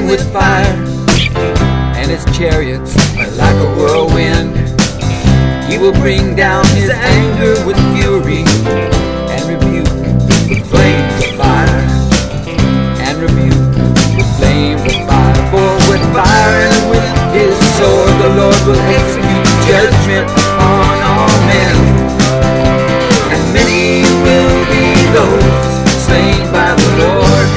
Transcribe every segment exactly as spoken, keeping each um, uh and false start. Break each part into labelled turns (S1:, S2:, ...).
S1: with fire, and his chariots are like a whirlwind. He will bring down his anger with fury, and rebuke with flames of fire, and rebuke with flames of fire. For with fire and with his sword the Lord will execute judgment upon all men, and many will be those slain by the Lord.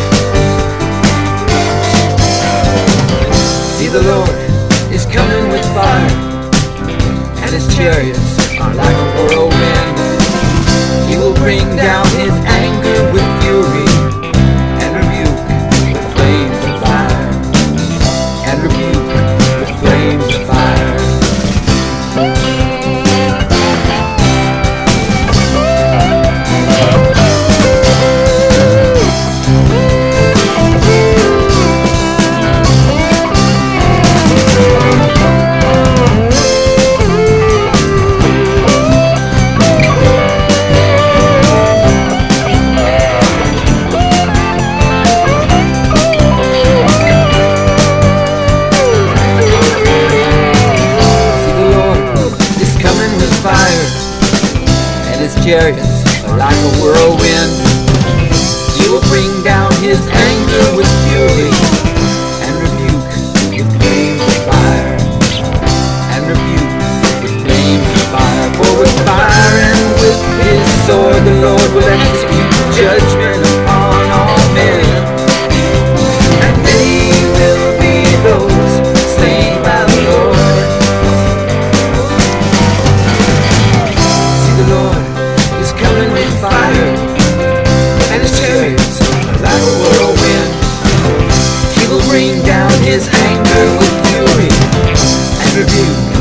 S1: See, the Lord is coming with fire, and his chariots are like a whirlwind. He will bring down his anger with fury, and rebuke with flames of fire, and rebuke with flames of fire. Chariots are like a whirlwind. He will bring down his anger with fury, and rebuke with flames of fire, and rebuke with flames of fire. For with fire and with his sword the Lord will execute judgment upon all men, and many will be those slain by the Lord. See, the Lord is coming with fire, and his chariots are like a whirlwind. He will bring down his anger with fury, and rebuke